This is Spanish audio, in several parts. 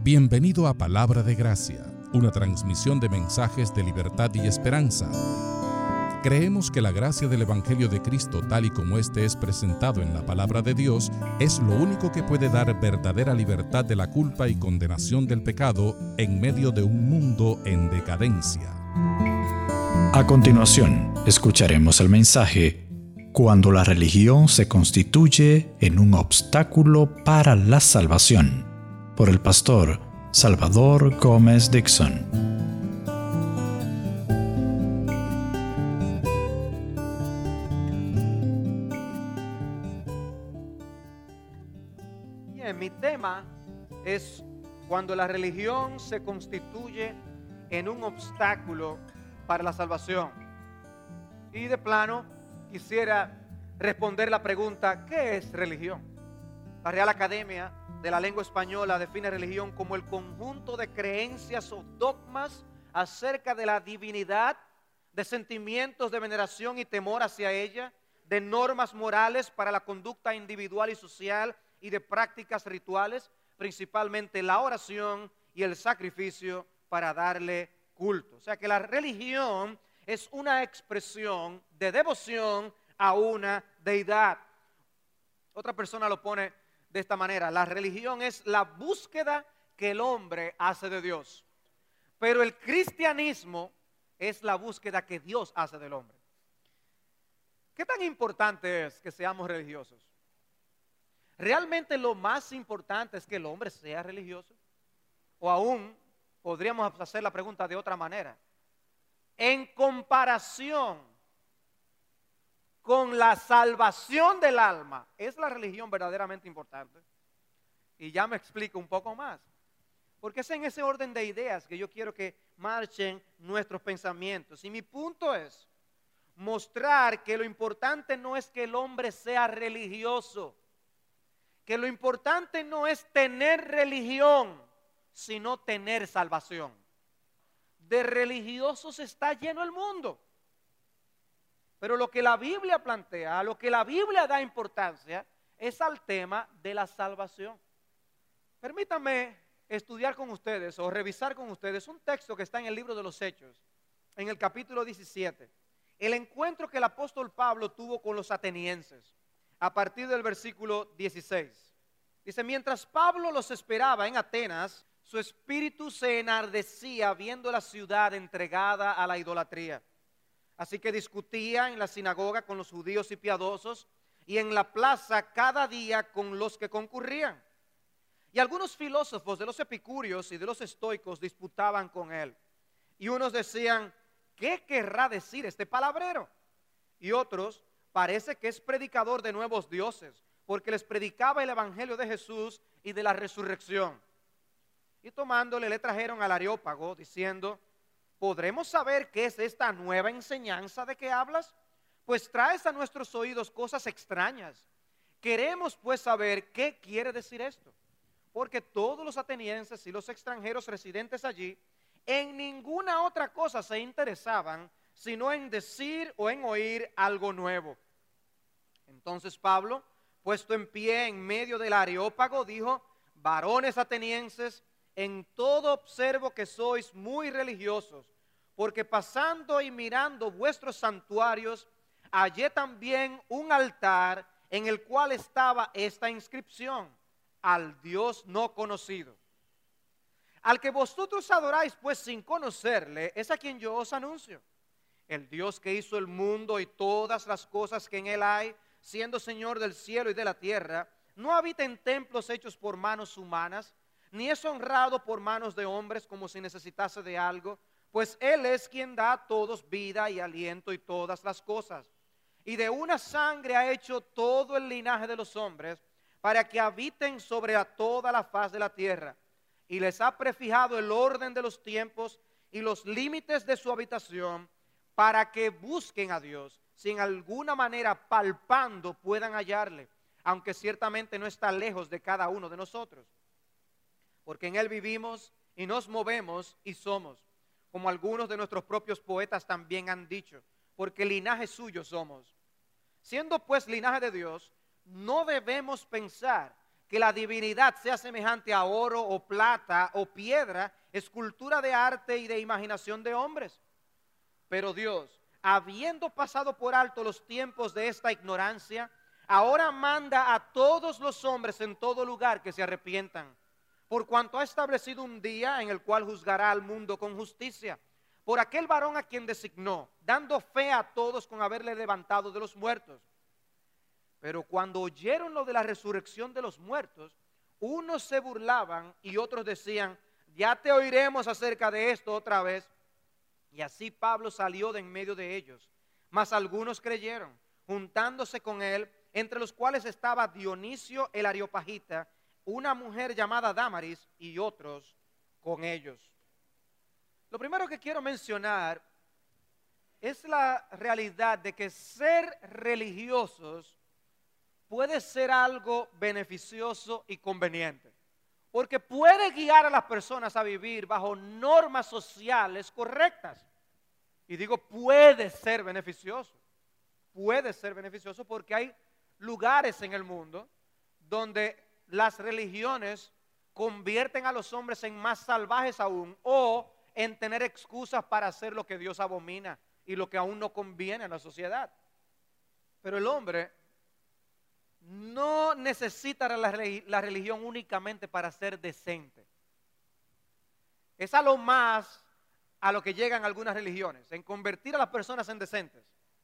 Bienvenido a Palabra de Gracia, una transmisión de mensajes de libertad y esperanza. Creemos que la gracia del Evangelio de Cristo, tal y como este es presentado en la Palabra de Dios, es lo único que puede dar verdadera libertad de la culpa y condenación del pecado en medio de un mundo en decadencia. A continuación, escucharemos el mensaje Cuando la religión se constituye en un obstáculo para la salvación, por el pastor Salvador Gómez Dixon. Bien, mi tema es cuando la religión se constituye en un obstáculo para la salvación. Y de plano quisiera responder la pregunta: ¿qué es religión? La Real Academia de la Lengua Española define religión como el conjunto de creencias o dogmas acerca de la divinidad, de sentimientos de veneración y temor hacia ella, de normas morales para la conducta individual y social y de prácticas rituales, principalmente la oración y el sacrificio para darle culto. O sea que la religión es una expresión de devoción a una deidad. Otra persona lo pone de esta manera: la religión es la búsqueda que el hombre hace de Dios, pero el cristianismo es la búsqueda que Dios hace del hombre. ¿Qué tan importante es que seamos religiosos? ¿Realmente lo más importante es que el hombre sea religioso? O aún podríamos hacer la pregunta de otra manera: en comparación con la salvación del alma, ¿es la religión verdaderamente importante? Y ya me explico un poco más, porque es en ese orden de ideas que yo quiero que marchen nuestros pensamientos. Y mi punto es mostrar que lo importante no es que el hombre sea religioso, que lo importante no es tener religión, sino tener salvación. De religiosos está lleno el mundo. Pero lo que la Biblia plantea, a lo que la Biblia da importancia, es al tema de la salvación. Permítanme estudiar con ustedes o revisar con ustedes un texto que está en el libro de los Hechos, en el capítulo 17. El encuentro que el apóstol Pablo tuvo con los atenienses, a partir del versículo 16. Dice: mientras Pablo los esperaba en Atenas, su espíritu se enardecía viendo la ciudad entregada a la idolatría. Así que discutía en la sinagoga con los judíos y piadosos, y en la plaza cada día con los que concurrían. Y algunos filósofos de los epicúreos y de los estoicos disputaban con él. Y unos decían: ¿qué querrá decir este palabrero? Y otros: parece que es predicador de nuevos dioses, porque les predicaba el evangelio de Jesús y de la resurrección. Y tomándole, le trajeron al Areópago, diciendo: ¿podremos saber qué es esta nueva enseñanza de que hablas? Pues traes a nuestros oídos cosas extrañas. Queremos pues saber qué quiere decir esto. Porque todos los atenienses y los extranjeros residentes allí en ninguna otra cosa se interesaban, sino en decir o en oír algo nuevo. Entonces Pablo, puesto en pie en medio del Areópago, dijo: varones atenienses, en todo observo que sois muy religiosos, porque pasando y mirando vuestros santuarios, hallé también un altar en el cual estaba esta inscripción: al Dios no conocido. Al que vosotros adoráis pues sin conocerle, es a quien yo os anuncio. El Dios que hizo el mundo y todas las cosas que en él hay, siendo Señor del cielo y de la tierra, no habita en templos hechos por manos humanas, ni es honrado por manos de hombres como si necesitase de algo, pues Él es quien da a todos vida y aliento y todas las cosas. Y de una sangre ha hecho todo el linaje de los hombres, para que habiten sobre toda la faz de la tierra. Y les ha prefijado el orden de los tiempos y los límites de su habitación, para que busquen a Dios, si en alguna manera palpando puedan hallarle, aunque ciertamente no está lejos de cada uno de nosotros. Porque en Él vivimos y nos movemos y somos, como algunos de nuestros propios poetas también han dicho, porque linaje suyo somos. Siendo pues linaje de Dios, no debemos pensar que la divinidad sea semejante a oro o plata o piedra, escultura de arte y de imaginación de hombres. Pero Dios, habiendo pasado por alto los tiempos de esta ignorancia, ahora manda a todos los hombres en todo lugar que se arrepientan, por cuanto ha establecido un día en el cual juzgará al mundo con justicia, por aquel varón a quien designó, dando fe a todos con haberle levantado de los muertos. Pero cuando oyeron lo de la resurrección de los muertos, unos se burlaban y otros decían, ya te oiremos acerca de esto otra vez. Y así Pablo salió de en medio de ellos, mas algunos creyeron, juntándose con él, entre los cuales estaba Dionisio el Areopagita, una mujer llamada Dámaris y otros con ellos. Lo primero que quiero mencionar es la realidad de que ser religiosos puede ser algo beneficioso y conveniente, porque puede guiar a las personas a vivir bajo normas sociales correctas. Y digo, puede ser beneficioso porque hay lugares en el mundo donde las religiones convierten a los hombres en más salvajes aún, o en tener excusas para hacer lo que Dios abomina y lo que aún no conviene a la sociedad. Pero el hombre no necesita la religión únicamente para ser decente. Es a lo más a lo que llegan algunas religiones, en convertir a las personas en decentes.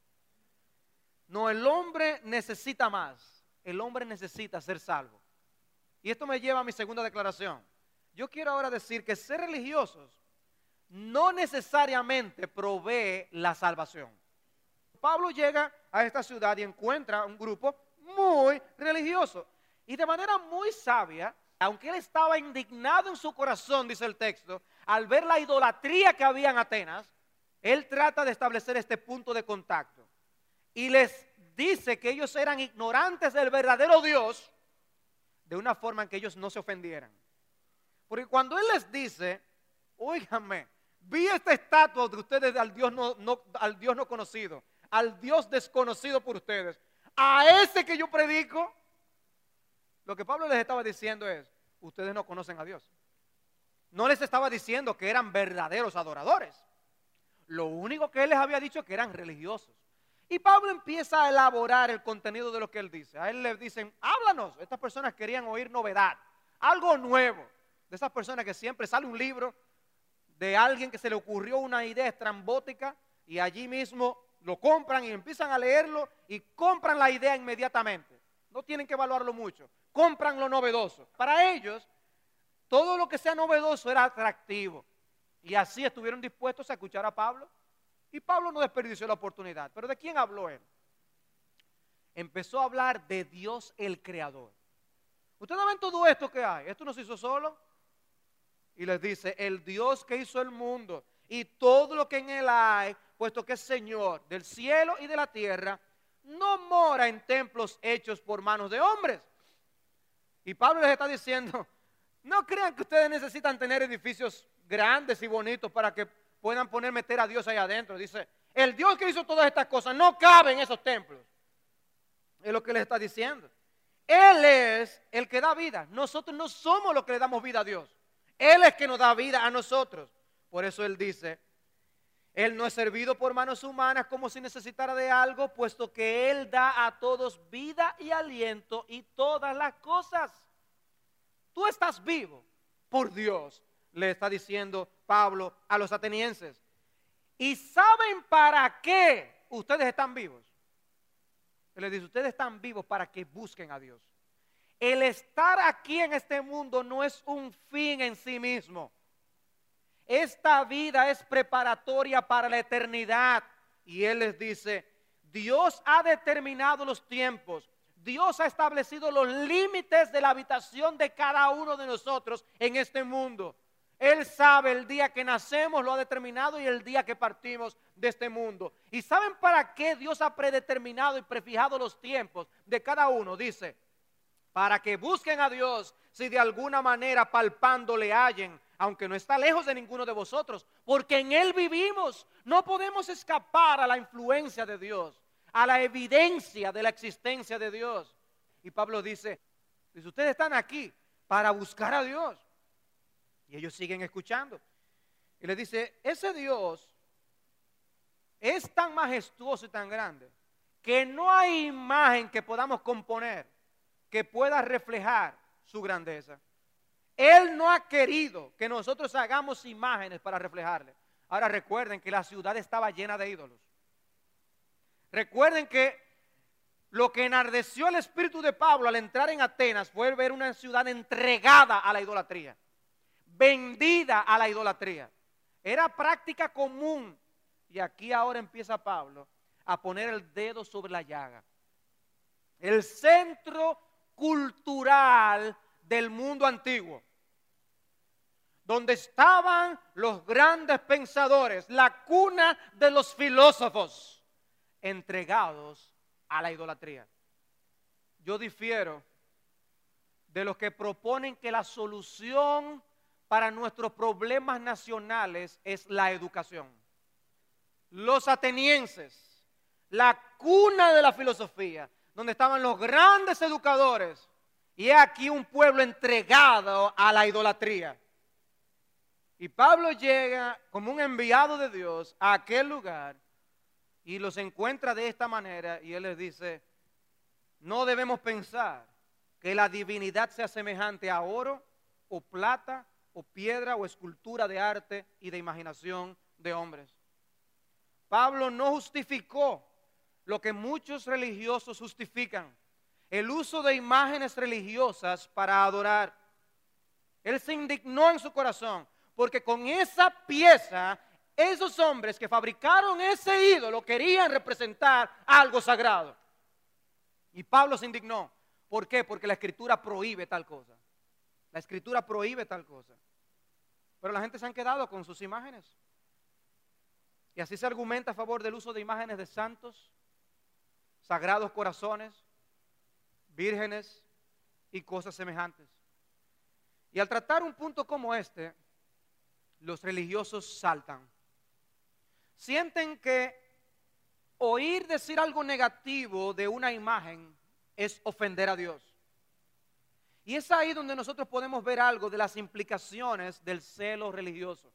No, el hombre necesita más. El hombre necesita ser salvo. Y esto me lleva a mi segunda declaración. Yo quiero ahora decir que ser religiosos no necesariamente provee la salvación. Pablo llega a esta ciudad y encuentra un grupo muy religioso. Y de manera muy sabia, aunque él estaba indignado en su corazón, dice el texto, al ver la idolatría que había en Atenas, él trata de establecer este punto de contacto. Y les dice que ellos eran ignorantes del verdadero Dios, de una forma en que ellos no se ofendieran. Porque cuando él les dice, óigame, vi esta estatua de ustedes al Dios no conocido, al Dios desconocido por ustedes, a ese que yo predico, lo que Pablo les estaba diciendo es, ustedes no conocen a Dios. No les estaba diciendo que eran verdaderos adoradores. Lo único que él les había dicho es que eran religiosos. Y Pablo empieza a elaborar el contenido de lo que él dice. A él le dicen, háblanos. Estas personas querían oír novedad, algo nuevo. De esas personas que siempre sale un libro de alguien que se le ocurrió una idea estrambótica y allí mismo lo compran y empiezan a leerlo y compran la idea inmediatamente. No tienen que evaluarlo mucho. Compran lo novedoso. Para ellos, todo lo que sea novedoso era atractivo. Y así estuvieron dispuestos a escuchar a Pablo. Y Pablo no desperdició la oportunidad. ¿Pero de quién habló él? Empezó a hablar de Dios el Creador. Ustedes ven todo esto que hay. Esto no se hizo solo. Y les dice, el Dios que hizo el mundo y todo lo que en él hay, puesto que es Señor del cielo y de la tierra, no mora en templos hechos por manos de hombres. Y Pablo les está diciendo, no crean que ustedes necesitan tener edificios grandes y bonitos para que puedan meter a Dios ahí adentro. Dice, el Dios que hizo todas estas cosas no cabe en esos templos. Es lo que les está diciendo. Él es el que da vida. Nosotros no somos los que le damos vida a Dios. Él es que nos da vida a nosotros. Por eso él dice, él no es servido por manos humanas como si necesitara de algo, puesto que él da a todos vida y aliento y todas las cosas. Tú estás vivo por Dios, le está diciendo Pablo a los atenienses. ¿Y saben para qué ustedes están vivos? Él les dice, ustedes están vivos para que busquen a Dios. El estar aquí en este mundo no es un fin en sí mismo. Esta vida es preparatoria para la eternidad. Y él les dice, Dios ha determinado los tiempos. Dios ha establecido los límites de la habitación de cada uno de nosotros en este mundo. Él sabe el día que nacemos, lo ha determinado, y el día que partimos de este mundo. ¿Y saben para qué Dios ha predeterminado y prefijado los tiempos de cada uno? Dice, para que busquen a Dios, si de alguna manera palpando le hallen, aunque no está lejos de ninguno de vosotros, porque en Él vivimos. No podemos escapar a la influencia de Dios, a la evidencia de la existencia de Dios. Y Pablo dice, Dice, ustedes están aquí para buscar a Dios. Y ellos siguen escuchando. Y les dice, ese Dios es tan majestuoso y tan grande que no hay imagen que podamos componer que pueda reflejar su grandeza. Él no ha querido que nosotros hagamos imágenes para reflejarle. Ahora recuerden que la ciudad estaba llena de ídolos. Recuerden que lo que enardeció el espíritu de Pablo al entrar en Atenas fue ver una ciudad entregada a la idolatría, vendida a la idolatría. Era práctica común. Y aquí ahora empieza Pablo a poner el dedo sobre la llaga. El centro cultural del mundo antiguo, donde estaban los grandes pensadores, la cuna de los filósofos, entregados a la idolatría. Yo difiero de los que proponen que la solución para nuestros problemas nacionales es la educación. Los atenienses, la cuna de la filosofía, donde estaban los grandes educadores, y he aquí un pueblo entregado a la idolatría. Y Pablo llega como un enviado de Dios a aquel lugar y los encuentra de esta manera y él les dice, no debemos pensar que la divinidad sea semejante a oro o plata o piedra o escultura de arte y de imaginación de hombres. Pablo no justificó lo que muchos religiosos justifican, el uso de imágenes religiosas para adorar. Él se indignó en su corazón porque con esa pieza, esos hombres que fabricaron ese ídolo querían representar algo sagrado. Y Pablo se indignó. ¿Por qué? Porque la Escritura prohíbe tal cosa. La Escritura prohíbe tal cosa. Pero la gente se han quedado con sus imágenes. Y así se argumenta a favor del uso de imágenes de santos, sagrados corazones, vírgenes y cosas semejantes. Y al tratar un punto como este, los religiosos saltan. Sienten que oír decir algo negativo de una imagen es ofender a Dios. Y es ahí donde nosotros podemos ver algo de las implicaciones del celo religioso.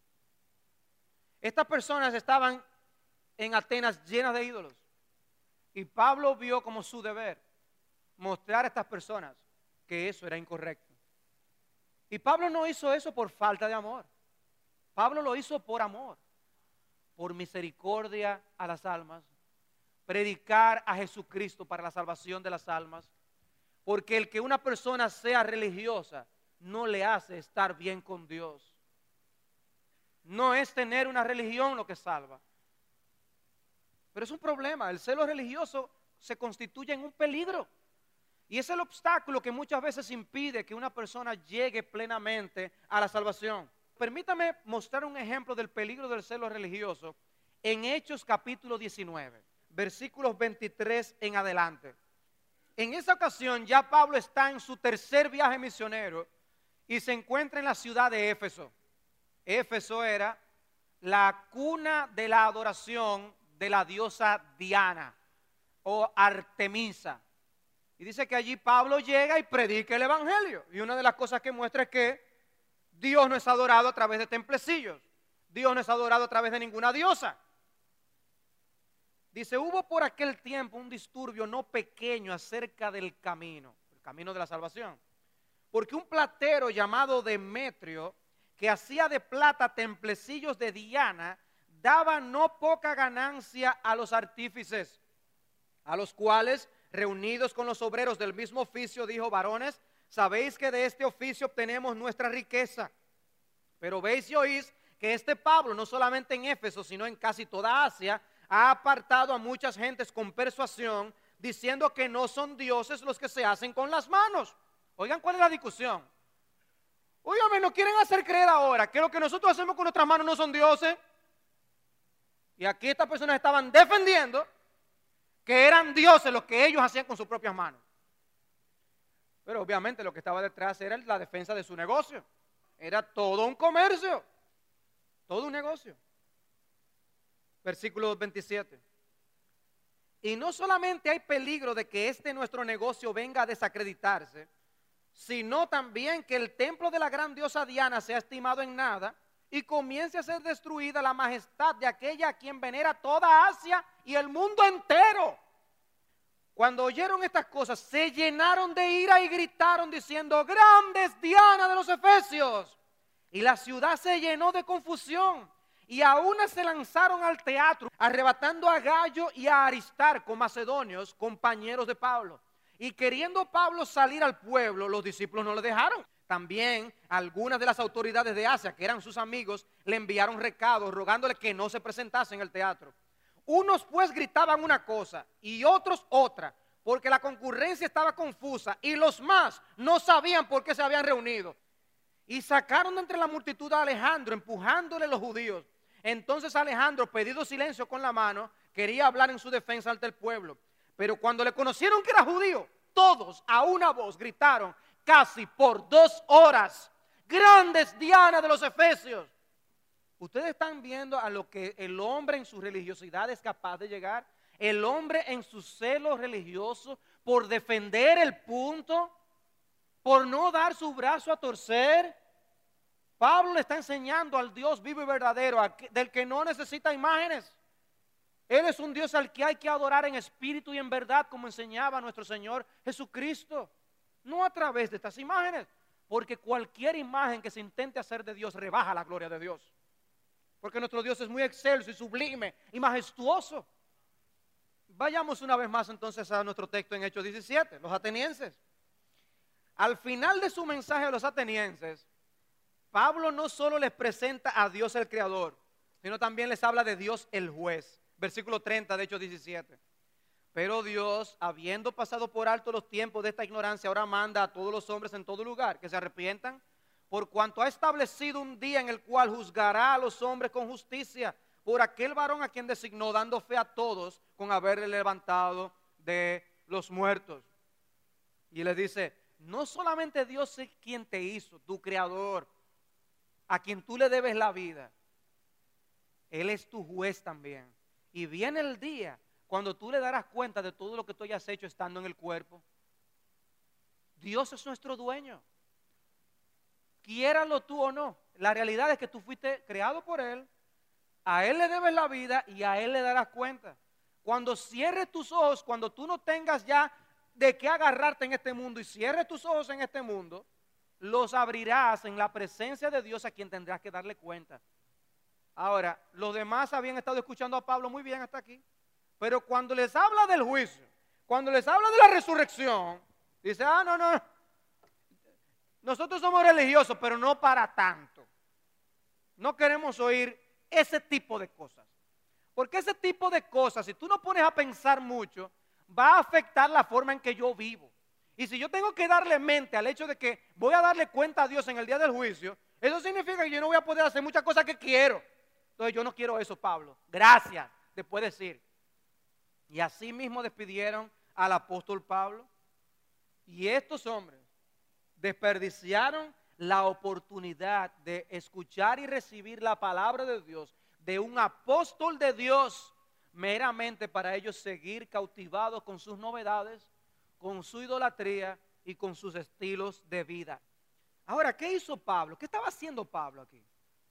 Estas personas estaban en Atenas llenas de ídolos. Y Pablo vio como su deber mostrar a estas personas que eso era incorrecto. Y Pablo no hizo eso por falta de amor. Pablo lo hizo por amor, por misericordia a las almas, predicar a Jesucristo para la salvación de las almas, porque el que una persona sea religiosa no le hace estar bien con Dios. No es tener una religión lo que salva. Pero es un problema, el celo religioso se constituye en un peligro. Y es el obstáculo que muchas veces impide que una persona llegue plenamente a la salvación. Permítame mostrar un ejemplo del peligro del celo religioso en Hechos capítulo 19, versículos 23 en adelante. En esa ocasión ya Pablo está en su tercer viaje misionero y se encuentra en la ciudad de Éfeso. Éfeso era la cuna de la adoración de la diosa Diana o Artemisa. Y dice que allí Pablo llega y predica el evangelio. Y una de las cosas que muestra es que Dios no es adorado a través de templecillos. Dios no es adorado a través de ninguna diosa. Dice, hubo por aquel tiempo un disturbio no pequeño acerca del camino, el camino de la salvación. Porque un platero llamado Demetrio, que hacía de plata templecillos de Diana, daba no poca ganancia a los artífices, a los cuales, reunidos con los obreros del mismo oficio, dijo, varones, sabéis que de este oficio obtenemos nuestra riqueza. Pero veis y oís que este Pablo, no solamente en Éfeso, sino en casi toda Asia, ha apartado a muchas gentes con persuasión, diciendo que no son dioses los que se hacen con las manos. Oigan, ¿cuál es la discusión? Oigan, nos quieren hacer creer ahora que lo que nosotros hacemos con nuestras manos no son dioses. Y aquí estas personas estaban defendiendo que eran dioses los que ellos hacían con sus propias manos. Pero obviamente lo que estaba detrás era la defensa de su negocio. Era todo un comercio, todo un negocio. Versículo 27. Y no solamente hay peligro de que este nuestro negocio venga a desacreditarse, sino también que el templo de la gran diosa Diana sea estimado en nada y comience a ser destruida la majestad de aquella a quien venera toda Asia y el mundo entero. Cuando oyeron estas cosas, se llenaron de ira y gritaron diciendo: grande es Diana de los Efesios. Y la ciudad se llenó de confusión, y a una se lanzaron al teatro, arrebatando a Gallo y a Aristarco, macedonios, compañeros de Pablo. Y queriendo Pablo salir al pueblo, los discípulos no le dejaron. También algunas de las autoridades de Asia, que eran sus amigos, le enviaron recados rogándole que no se presentase en el teatro. Unos pues gritaban una cosa y otros otra, porque la concurrencia estaba confusa y los más no sabían por qué se habían reunido. Y sacaron de entre la multitud a Alejandro, empujándole los judíos. Entonces Alejandro, pedido silencio con la mano, quería hablar en su defensa ante el pueblo. Pero cuando le conocieron que era judío, todos a una voz gritaron casi por 2 horas: grande es Diana de los Efesios. Ustedes están viendo a lo que el hombre en su religiosidad es capaz de llegar. El hombre en su celo religioso por defender el punto, por no dar su brazo a torcer. Pablo le está enseñando al Dios vivo y verdadero, del que no necesita imágenes. Él es un Dios al que hay que adorar en espíritu y en verdad, como enseñaba nuestro Señor Jesucristo. No a través de estas imágenes, porque cualquier imagen que se intente hacer de Dios rebaja la gloria de Dios. Porque nuestro Dios es muy excelso y sublime y majestuoso. Vayamos una vez más entonces a nuestro texto en Hechos 17, los atenienses. Al final de su mensaje a los atenienses, Pablo no solo les presenta a Dios el Creador, sino también les habla de Dios el Juez. Versículo 30 de Hechos 17. Pero Dios, habiendo pasado por alto los tiempos de esta ignorancia, ahora manda a todos los hombres en todo lugar que se arrepientan, por cuanto ha establecido un día en el cual juzgará a los hombres con justicia, por aquel varón a quien designó, dando fe a todos con haberle levantado de los muertos. Y les dice: no solamente Dios es quien te hizo, tu creador, a quien tú le debes la vida, Él es tu juez también. Y viene el día cuando tú le darás cuenta de todo lo que tú hayas hecho estando en el cuerpo. Dios es nuestro dueño. Quiéralo tú o no, la realidad es que tú fuiste creado por Él, a Él le debes la vida y a Él le darás cuenta. Cuando cierres tus ojos, cuando tú no tengas ya de qué agarrarte en este mundo y cierres tus ojos en este mundo, los abrirás en la presencia de Dios, a quien tendrás que darle cuenta. Ahora, los demás habían estado escuchando a Pablo muy bien hasta aquí, pero cuando les habla del juicio, cuando les habla de la resurrección, dice: no, nosotros somos religiosos, pero no para tanto. No queremos oír ese tipo de cosas, porque ese tipo de cosas, si tú no pones a pensar mucho, va a afectar la forma en que yo vivo. Y si yo tengo que darle mente al hecho de que voy a darle cuenta a Dios en el día del juicio, eso significa que yo no voy a poder hacer muchas cosas que quiero. Entonces yo no quiero eso, Pablo. Gracias, después decir. Y así mismo despidieron al apóstol Pablo. Y estos hombres desperdiciaron la oportunidad de escuchar y recibir la palabra de Dios de un apóstol de Dios, meramente para ellos seguir cautivados con sus novedades, con su idolatría y con sus estilos de vida. Ahora, ¿qué hizo Pablo? ¿Qué estaba haciendo Pablo aquí?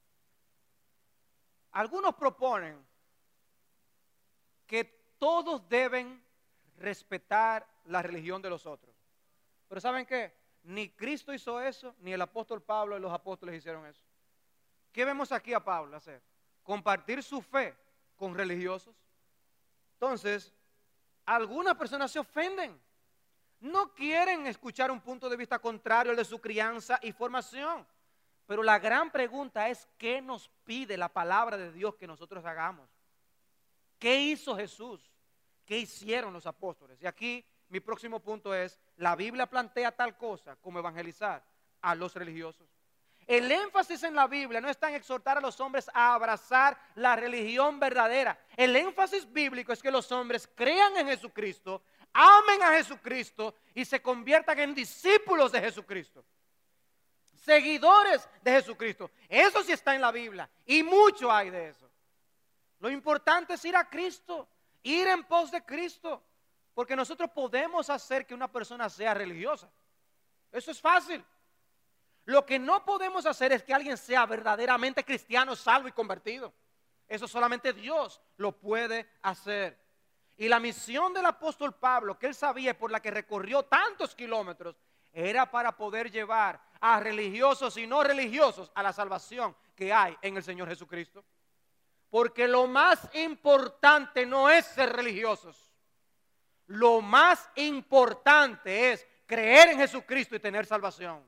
Algunos proponen que todos deben respetar la religión de los otros. Pero ¿saben qué? Ni Cristo hizo eso, ni el apóstol Pablo y los apóstoles hicieron eso. ¿Qué vemos aquí a Pablo hacer? Compartir su fe con religiosos. Entonces, algunas personas se ofenden. No quieren escuchar un punto de vista contrario al de su crianza y formación. Pero la gran pregunta es: ¿qué nos pide la palabra de Dios que nosotros hagamos? ¿Qué hizo Jesús? ¿Qué hicieron los apóstoles? Y aquí mi próximo punto es: la Biblia plantea tal cosa como evangelizar a los religiosos. El énfasis en la Biblia no está en exhortar a los hombres a abrazar la religión verdadera. El énfasis bíblico es que los hombres crean en Jesucristo, amen a Jesucristo y se conviertan en discípulos de Jesucristo, seguidores de Jesucristo. Eso sí está en la Biblia y mucho hay de eso. Lo importante es ir a Cristo, ir en pos de Cristo, porque nosotros podemos hacer que una persona sea religiosa. Eso es fácil. Lo que no podemos hacer es que alguien sea verdaderamente cristiano, salvo y convertido. Eso solamente Dios lo puede hacer. Y la misión del apóstol Pablo, que él sabía por la que recorrió tantos kilómetros, era para poder llevar a religiosos y no religiosos a la salvación que hay en el Señor Jesucristo. Porque lo más importante no es ser religiosos. Lo más importante es creer en Jesucristo y tener salvación.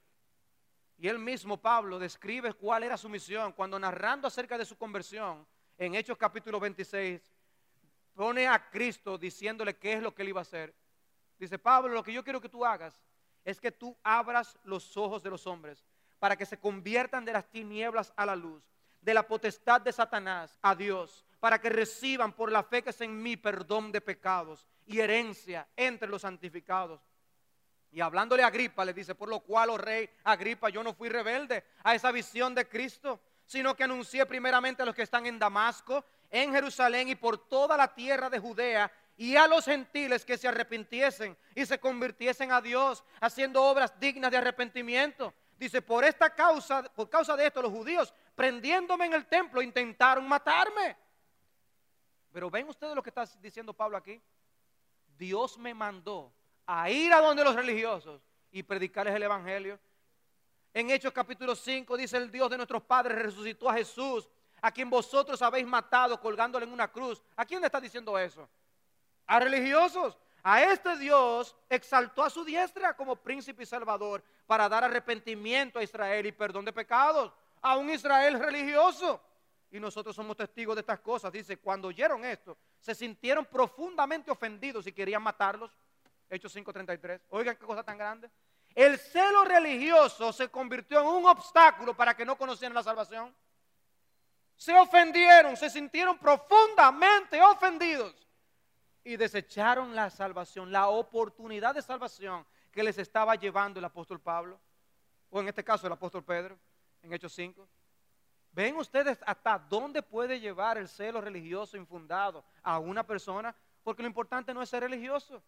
Y él mismo, Pablo, describe cuál era su misión cuando, narrando acerca de su conversión, en Hechos capítulo 26, pone a Cristo diciéndole qué es lo que él iba a hacer. Dice: Pablo, lo que yo quiero que tú hagas es que tú abras los ojos de los hombres para que se conviertan de las tinieblas a la luz, de la potestad de Satanás a Dios, para que reciban por la fe que es en mí perdón de pecados y herencia entre los santificados. Y hablándole a Agripa le dice: por lo cual, oh rey Agripa, yo no fui rebelde a esa visión de Cristo, sino que anuncié primeramente a los que están en Damasco, en Jerusalén y por toda la tierra de Judea, y a los gentiles que se arrepintiesen y se convirtiesen a Dios, haciendo obras dignas de arrepentimiento. Dice: por causa de esto, los judíos, prendiéndome en el templo, intentaron matarme. Pero ven ustedes lo que está diciendo Pablo aquí. Dios me mandó a ir a donde los religiosos y predicarles el evangelio. En Hechos capítulo 5 dice: el Dios de nuestros padres resucitó a Jesús, a quien vosotros habéis matado colgándole en una cruz. ¿A quién le está diciendo eso? A religiosos. A este Dios exaltó a su diestra como príncipe y salvador para dar arrepentimiento a Israel y perdón de pecados. A un Israel religioso. Y nosotros somos testigos de estas cosas. Dice: cuando oyeron esto, se sintieron profundamente ofendidos y querían matarlos. Hechos 5:33. Oigan qué cosa tan grande. El celo religioso se convirtió en un obstáculo para que no conocieran la salvación. Se ofendieron, se sintieron profundamente ofendidos y desecharon la salvación, la oportunidad de salvación que les estaba llevando el apóstol Pablo, o en este caso el apóstol Pedro, en Hechos 5. ¿Ven ustedes hasta dónde puede llevar el celo religioso infundado a una persona? Porque lo importante no es ser religioso.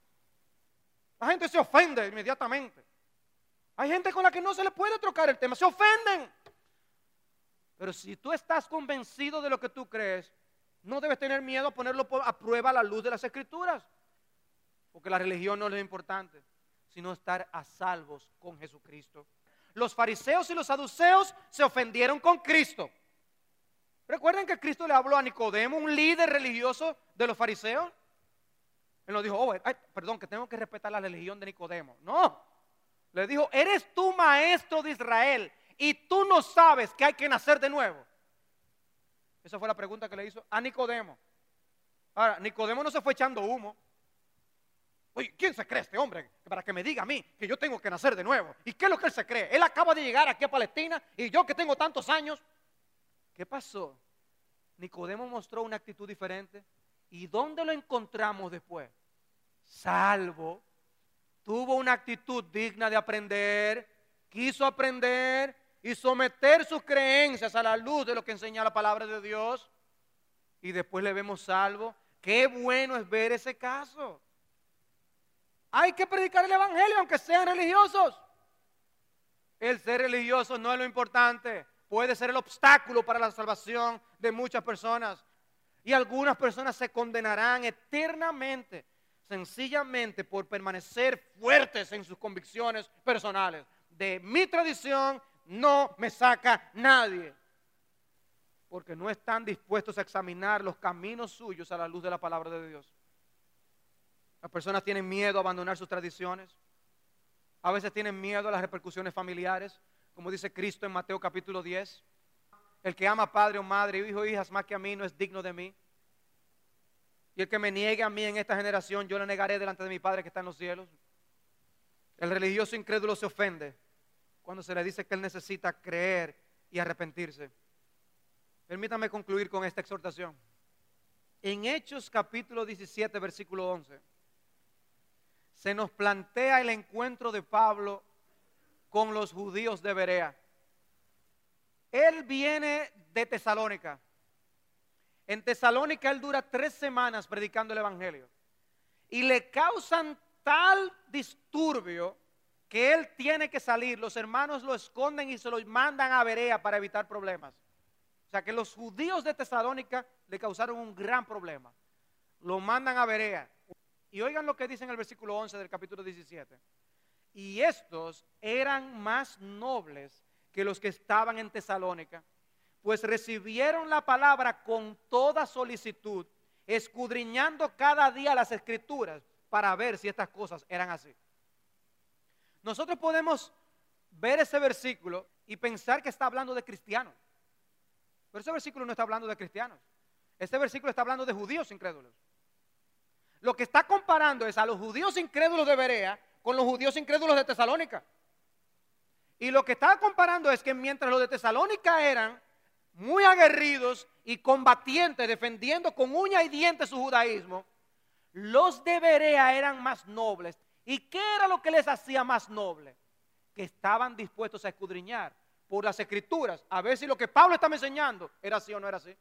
La gente se ofende inmediatamente. Hay gente con la que no se le puede trocar el tema, se ofenden. Pero si tú estás convencido de lo que tú crees, no debes tener miedo a ponerlo a prueba a la luz de las Escrituras. Porque la religión no es lo importante, sino estar a salvos con Jesucristo. Los fariseos y los saduceos se ofendieron con Cristo. Recuerden que Cristo le habló a Nicodemo, un líder religioso de los fariseos. Él no dijo: perdón, que tengo que respetar la religión de Nicodemo. No, le dijo: eres tú maestro de Israel y tú no sabes que hay que nacer de nuevo. Esa fue la pregunta que le hizo a Nicodemo. Ahora, Nicodemo no se fue echando humo. Oye, ¿quién se cree este hombre para que me diga a mí que yo tengo que nacer de nuevo? ¿Y qué es lo que él se cree? Él acaba de llegar aquí a Palestina y yo que tengo tantos años. ¿Qué pasó? Nicodemo mostró una actitud diferente. ¿Y dónde lo encontramos después? Salvo. Tuvo una actitud digna de aprender, quiso aprender y someter sus creencias a la luz de lo que enseña la palabra de Dios. Y después le vemos salvo. Qué bueno es ver ese caso. Hay que predicar el evangelio aunque sean religiosos. El ser religioso no es lo importante. Puede ser el obstáculo para la salvación de muchas personas. Y algunas personas se condenarán eternamente, sencillamente por permanecer fuertes en sus convicciones personales. De mi tradición no me saca nadie. Porque no están dispuestos a examinar los caminos suyos a la luz de la palabra de Dios. Las personas tienen miedo a abandonar sus tradiciones. A veces tienen miedo a las repercusiones familiares. Como dice Cristo en Mateo capítulo 10. El que ama a padre o madre, hijo o hijas más que a mí no es digno de mí. Y el que me niegue a mí en esta generación, yo le negaré delante de mi Padre que está en los cielos. El religioso incrédulo se ofende cuando se le dice que él necesita creer y arrepentirse. Permítame concluir con esta exhortación. En Hechos capítulo 17, versículo 11, se nos plantea el encuentro de Pablo con los judíos de Berea. Él viene de Tesalónica. En Tesalónica él dura 3 semanas predicando el evangelio. Y le causan tal disturbio que él tiene que salir, los hermanos lo esconden y se lo mandan a Berea para evitar problemas. O sea que los judíos de Tesalónica le causaron un gran problema. Lo mandan a Berea. Y oigan lo que dice en el versículo 11 del capítulo 17. Y estos eran más nobles que los que estaban en Tesalónica, pues recibieron la palabra con toda solicitud, escudriñando cada día las escrituras para ver si estas cosas eran así. Nosotros podemos ver ese versículo y pensar que está hablando de cristianos. Pero ese versículo no está hablando de cristianos. Ese versículo está hablando de judíos incrédulos. Lo que está comparando es a los judíos incrédulos de Berea con los judíos incrédulos de Tesalónica. Y lo que está comparando es que mientras los de Tesalónica eran muy aguerridos y combatientes, defendiendo con uña y diente su judaísmo, los de Berea eran más nobles. ¿Y qué era lo que les hacía más nobles? Que estaban dispuestos a escudriñar por las escrituras, a ver si lo que Pablo estaba enseñando era así o no era así.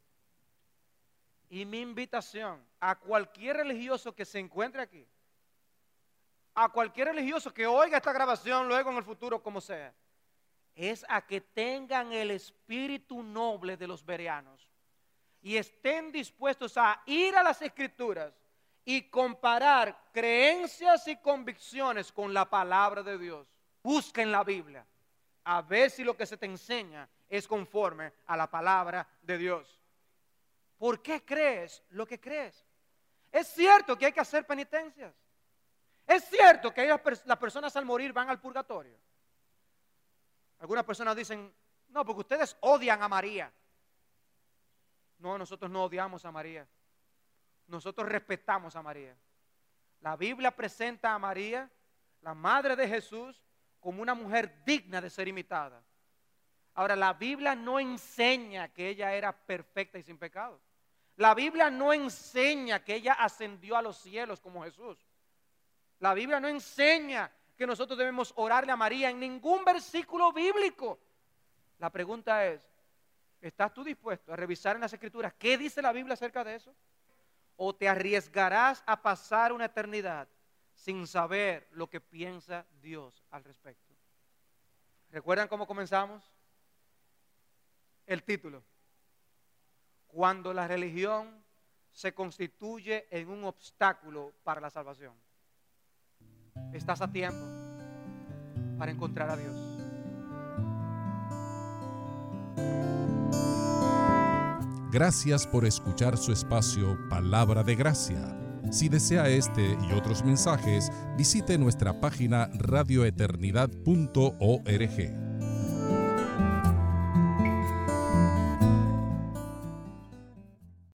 Y mi invitación a cualquier religioso que se encuentre aquí, a cualquier religioso que oiga esta grabación luego en el futuro, como sea, es a que tengan el espíritu noble de los bereanos y estén dispuestos a ir a las escrituras y comparar creencias y convicciones con la palabra de Dios. Busca en la Biblia a ver si lo que se te enseña es conforme a la palabra de Dios. ¿Por qué crees lo que crees? Es cierto que hay que hacer penitencias. Es cierto que las personas al morir van al purgatorio. Algunas personas dicen, no, porque ustedes odian a María. No, nosotros no odiamos a María. Nosotros respetamos a María. La Biblia presenta a María, la madre de Jesús, como una mujer digna de ser imitada. Ahora, la Biblia no enseña que ella era perfecta y sin pecado. La Biblia no enseña que ella ascendió a los cielos como Jesús. La Biblia no enseña que nosotros debemos orarle a María en ningún versículo bíblico. La pregunta es, ¿estás tú dispuesto a revisar en las Escrituras qué dice la Biblia acerca de eso? ¿O te arriesgarás a pasar una eternidad sin saber lo que piensa Dios al respecto? ¿Recuerdan cómo comenzamos? El título. Cuando la religión se constituye en un obstáculo para la salvación. Estás a tiempo para encontrar a Dios. Gracias por escuchar su espacio Palabra de Gracia. Si desea este y otros mensajes, visite nuestra página radioeternidad.org.